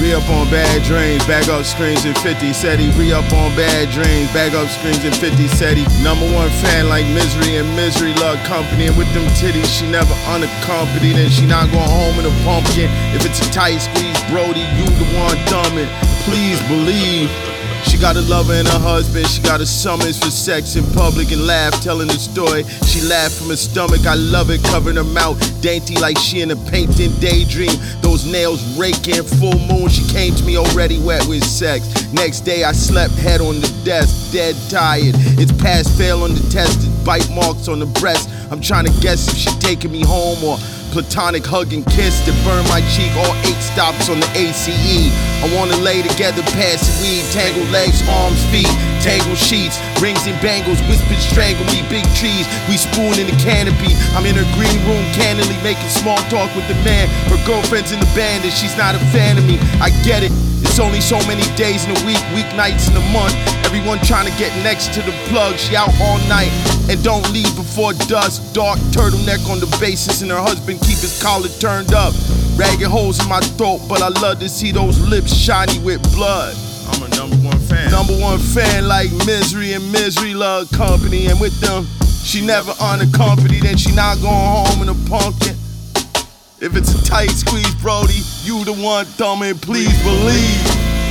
re-up on bad dreams, bag up screens and 50 said he re-up on bad dreams, bag up screens and 50 said he #1 fan like Misery, and Misery love company, and with them titties she never unaccompanied, and she not going home in a pumpkin. If it's a tight squeeze, Brody, you the one dumbing. Please believe. She got a lover and a husband, she got a summons for sex in public and laugh, telling the story. She laughed from her stomach, I love it, covering her mouth, dainty like she in a painting daydream. Those nails raking, full moon, she came to me already wet with sex. Next day I slept head on the desk, dead tired. It's pass fail on the test, it's bite marks on the breast. I'm trying to guess if she taking me home or platonic hug and kiss that burn my cheek, all 8 stops on the ACE. I wanna lay together, pass the weed, tangle legs, arms, feet, tangle sheets, rings and bangles, whispered strangle me, big trees, we spoon in the canopy. I'm in her green room candidly making small talk with the man. Her girlfriend's in the band and she's not a fan of me. I get it, it's only so many days in a week, weeknights in a month. Everyone trying to get next to the plug, she out all night and don't leave before dusk. Dark turtleneck on the basis and her husband keep his collar turned up. Ragged holes in my throat, but I love to see those lips shiny with blood. I'm a #1 fan. #1 fan like Misery, and Misery love company, and with them she never unaccompanied, and she not going home in a pumpkin. If it's a tight squeeze, Brody, you the one thumbing, please believe.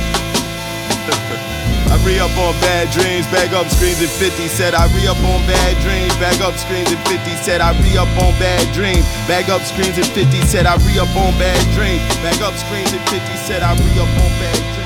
I re-up on bad dreams, bag up screens and 50 said I re-up on bad dreams, bag up screens and 50 said I re-up on bad dreams, bag up screens and 50 said I re-up on bad dreams, bag up screens and 50 said I re-up on bad dreams.